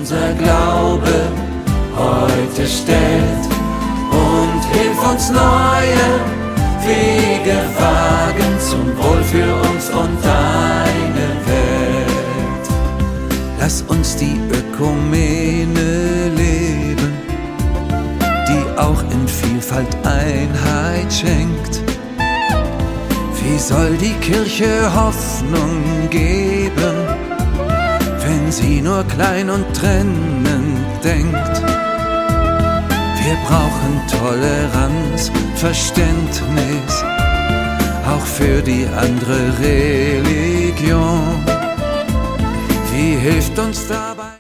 unser Glaube heute stellt und hilf uns neue Wege wagen zum Wohl für uns und deine Welt. Lass uns die Ökumene leben, die auch in Vielfalt Einheit schenkt. Wie soll die Kirche Hoffnung geben, wenn sie nur klein und trennend denkt? Wir brauchen Toleranz, Verständnis, auch für die andere Religion. Wie hilft uns dabei?